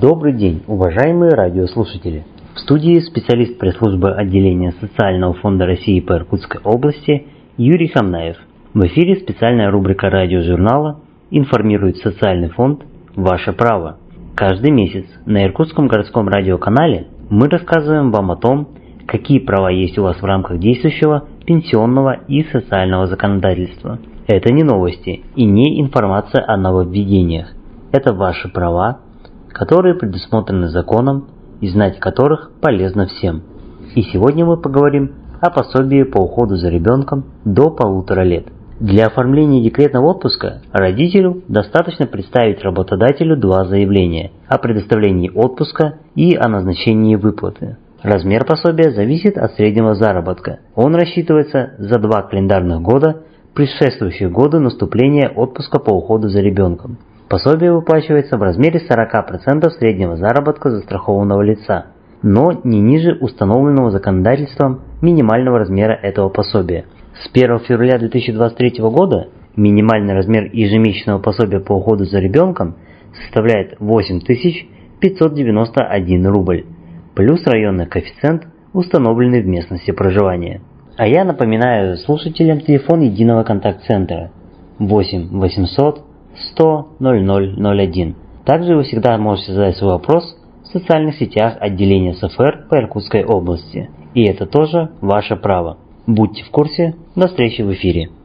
Добрый день, уважаемые радиослушатели! В студии специалист пресс-службы отделения Социального фонда России по Иркутской области Юрий Хамнаев. В эфире специальная рубрика радиожурнала «Информирует социальный фонд. Ваше право». Каждый месяц на Иркутском городском радиоканале мы рассказываем вам о том, какие права есть у вас в рамках действующего пенсионного и социального законодательства. Это не новости и не информация о нововведениях. Это ваши права, которые предусмотрены законом и знать которых полезно всем. И сегодня мы поговорим о пособии по уходу за ребенком до 1,5 лет. Для оформления декретного отпуска родителю достаточно представить работодателю 2 заявления о предоставлении отпуска и о назначении выплаты. Размер пособия зависит от среднего заработка. Он рассчитывается за 2 календарных года, предшествующих году наступления отпуска по уходу за ребенком. Пособие выплачивается в размере 40% среднего заработка застрахованного лица, но не ниже установленного законодательством минимального размера этого пособия. С 1 февраля 2023 года минимальный размер ежемесячного пособия по уходу за ребенком составляет 8591 рубль, плюс районный коэффициент, установленный в местности проживания. А я напоминаю слушателям телефон единого контакт-центра 8 800 100 0001. Также вы всегда можете задать свой вопрос в социальных сетях отделения СФР по Иркутской области. И это тоже ваше право. Будьте в курсе. До встречи в эфире.